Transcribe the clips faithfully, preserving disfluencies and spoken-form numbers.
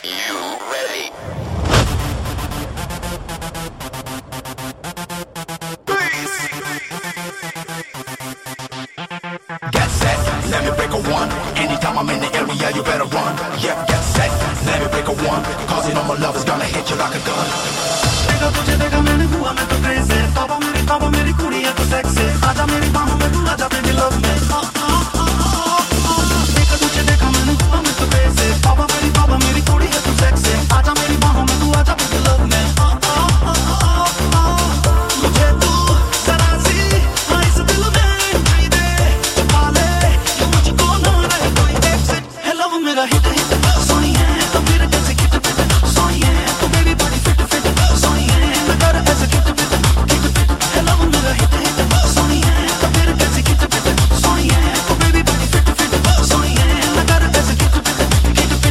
Let me break a one. Anytime I'm in the area, you better run. Yeah, get set. Let me break a one. Cause you know my love is gonna hit you like a gun. देखा तुझे देखा मैंने हुआ मैं तो crazy. तौबा मेरी तौबा मेरी कुड़ी है तो sexy. आजा मेरी बाहों में तू आजा baby love me. देखा तुझे देखा मैंने हुआ मैं तो crazy. तौबा मेरी तौबा मेरी कुड़ी है तो sexy. आजा मेरी बाहों में तू आजा baby love me. मुझे तू जरा सी हाँ इस दिल में entry दे. छुपा ले ये मुझको ना रहे कोई exit. Hello मेरा hit hit. सोनी है तो फिर कैसे hit fit. सोनी है तो मेरी body fit fit. सोनी है मैं कर ऐसे hit fit hit fit. Hello मेरा hit hit. सोनी है तो फिर कैसे hit fit. सोनी है तो मेरी body fit fit. सोनी है मैं कर ऐसे hit fit hit fit.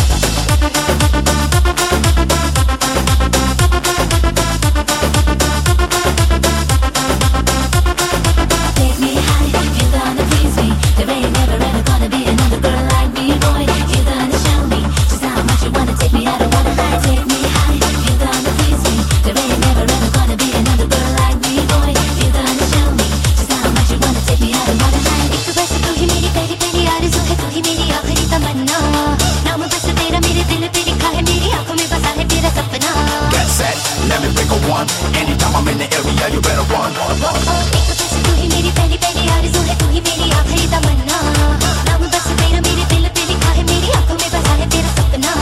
Take me high, you're gonna please me. There ain't never ever gonna be another girl like me, boy. You're gonna show me just how much you wanna take me. I don't wanna hide. Take me high, you're gonna please me. There ain't never ever gonna be another girl like me, boy. You're gonna show me just how much you wanna take me. I don't wanna hide. एक बस तू ही मेरी पहली पहली आरज़ू है, तू ही मेरी आखिरी तमन्ना. नाम बस तेरा मेरे दिल पे लिखा है, मेरी आँखों में बसा है तेरा सपना. Get set. Let me break a one. Anytime I'm in the area, you better run. एक बस तू ही मेरी पहली पहली आरज़ू है, तू ही मेरी आखिरी तमन्ना. नाम बस तेरा मेरे दिल पे लिखा है, मेरी आँखों में बसा है तेरा सपना.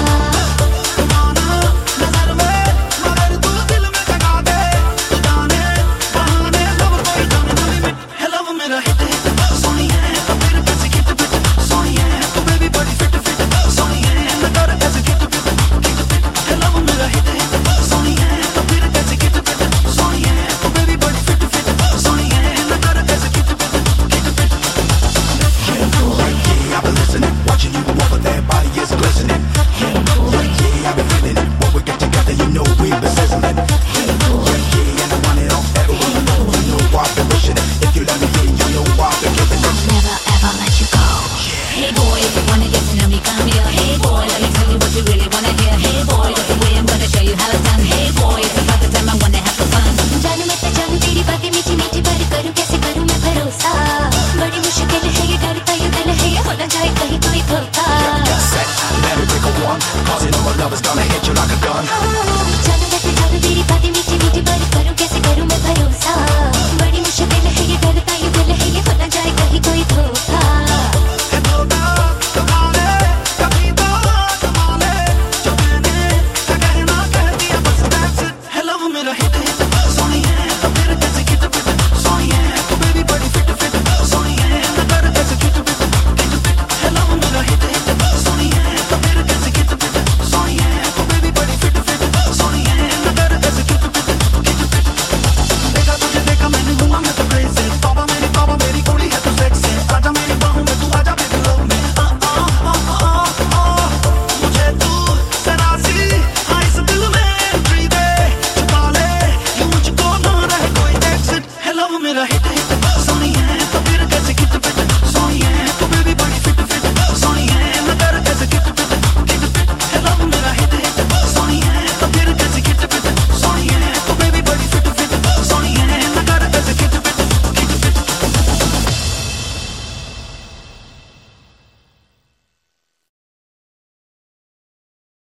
नजर में मगर तू दिल में जगा दे. तू जाने बहाने लब कोई जाने ना limit. Hello मेरा hit hit. सोनी है तो फिर कैसे hit fit. सोनी है तो baby body fit fit. Soni है मैं कर ऐसे hit fit hit fit. Hello मेरा hit hit. सोनी है तो फिर कैसे hit fit. सोनी है तो baby body fit fit. Soni है मैं कर ऐसे hit fit hit fit. Yeah, I've been listening, watching you go over there, body is glistening. Yeah, I've been feeling it. When we get together, you know we've been sizzling. Yeah, yeah, and I want it on everyone. You know, you know I've been wishing it. If you let me in, you know I've been giving it. Never ever let you go. Hey boy, if you wanna get to know me, come here. Hey boy, let me tell you what you really wanna hear. Hey boy, look the way I'm gonna show you how it's done. Hey boy, it's about the time I wanna have some fun. जानू मैं तो जानू तेरी बातें मीठी मीठी, पर करूँ कैसे करूँ मैं भरोसा. बड़ी मुश्किल है ये, डरता ये दिल है ये, हो ना जाए कहीं कोई धोखा. Get set, let me break a one. Cause you know my love is gonna hit you like a gun.